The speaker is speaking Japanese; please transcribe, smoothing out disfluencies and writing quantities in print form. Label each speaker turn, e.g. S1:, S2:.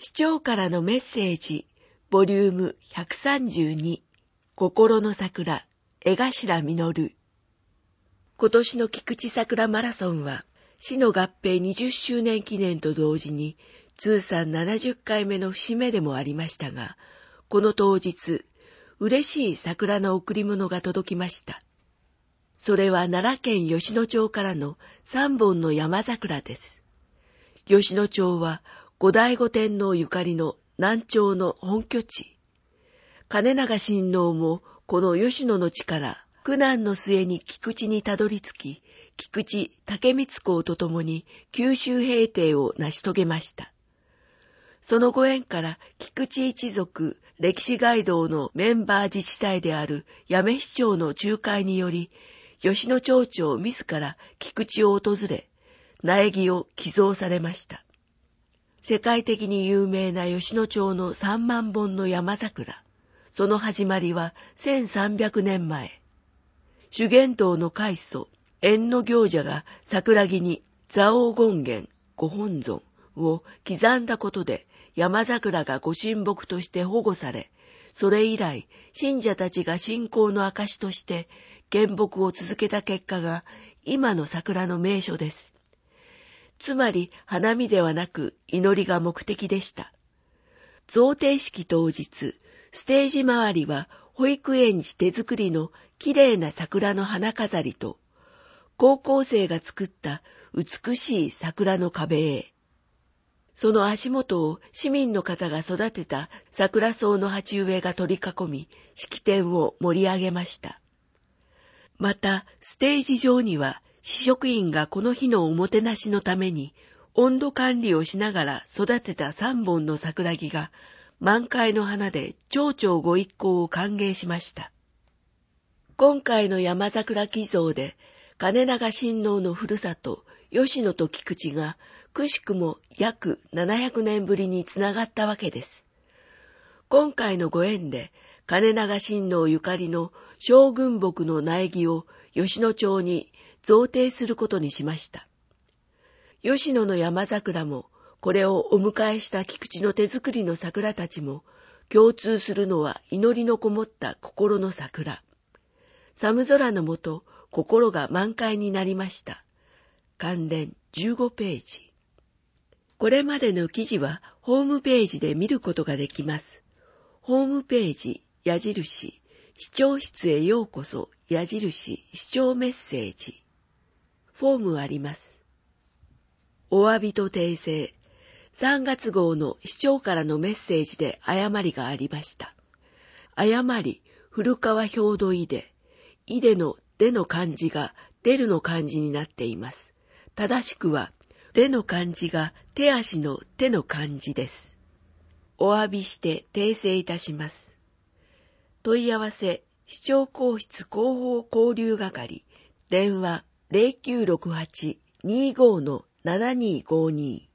S1: 市長からのメッセージ、ボリューム132、心の桜、江頭実。今年の菊池桜マラソンは、市の合併20周年記念と同時に、通算70回目の節目でもありましたが、この当日、嬉しい桜の贈り物が届きました。それは奈良県吉野町からの3本の山桜です。吉野町は、後醍醐天皇ゆかりの南朝の本拠地。金長親王もこの吉野の地から苦難の末に菊池にたどり着き、菊池武光公と共に九州平定を成し遂げました。そのご縁から菊池一族歴史ガイドのメンバー自治体である八女市長の仲介により、吉野町長自ら菊池を訪れ、苗木を寄贈されました。世界的に有名な吉野町の3万本の山桜。その始まりは1300年前。修験道の開祖、縁の行者が桜木に蔵王権現、ご本尊を刻んだことで山桜がご神木として保護され、それ以来信者たちが信仰の証として原木を続けた結果が今の桜の名所です。つまり花見ではなく祈りが目的でした。贈呈式当日、ステージ周りは保育園児手作りのきれいな桜の花飾りと、高校生が作った美しい桜の壁へ。その足元を市民の方が育てた桜草の鉢植えが取り囲み、式典を盛り上げました。また、ステージ上には、市職員がこの日のおもてなしのために温度管理をしながら育てた3本の桜木が満開の花で町長ご一行を歓迎しました。今回の山桜寄贈で金長親王のふるさと吉野と菊池がくしくも約700年ぶりにつながったわけです。今回のご縁で金長親王ゆかりの将軍木の苗木を吉野町に贈呈することにしました。吉野の山桜も、これをお迎えした菊池の手作りの桜たちも、共通するのは祈りのこもった心の桜。寒空の下、心が満開になりました。関連15ページ。これまでの記事はホームページで見ることができます。ホームページ、矢印、視聴室へようこそ、矢印、視聴メッセージ。フォームあります。お詫びと訂正。3月号の市長からのメッセージで誤りがありました。誤り、古川表土いで。いでのでの漢字が出るの漢字になっています。正しくは、での漢字が手足の手の漢字です。お詫びして訂正いたします。問い合わせ、市長公室広報交流係、電話、0968-25-7252